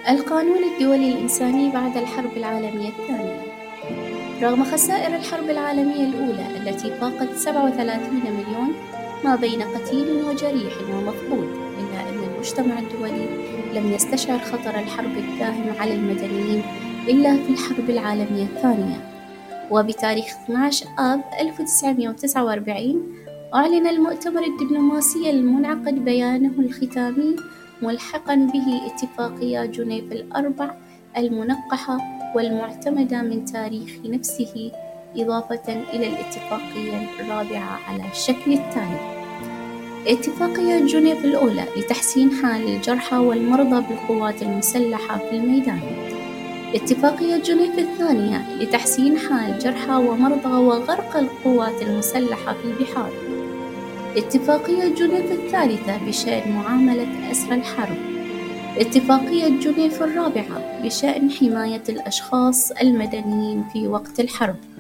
القانون الدولي الإنساني بعد الحرب العالمية الثانية. رغم خسائر الحرب العالمية الأولى التي فاقت 37 مليون ما بين قتيل وجريح ومفقود، إلا أن المجتمع الدولي لم يستشعر خطر الحرب الداهم على المدنيين إلا في الحرب العالمية الثانية. وبتاريخ 12 آب 1949 أعلن المؤتمر الدبلوماسي المنعقد بيانه الختامي ملحقا به اتفاقية جنيف الأربع المنقحة والمعتمدة من تاريخ نفسه، إضافة إلى الاتفاقية الرابعة على الشكل التالي: اتفاقية جنيف الأولى لتحسين حال الجرحى والمرضى بالقوات المسلحة في الميدان. اتفاقية جنيف الثانية لتحسين حال جرحى ومرضى وغرق القوات المسلحة في البحار. اتفاقية جنيف الثالثة بشأن معاملة أسرى الحرب. اتفاقية جنيف الرابعة بشأن حماية الأشخاص المدنيين في وقت الحرب.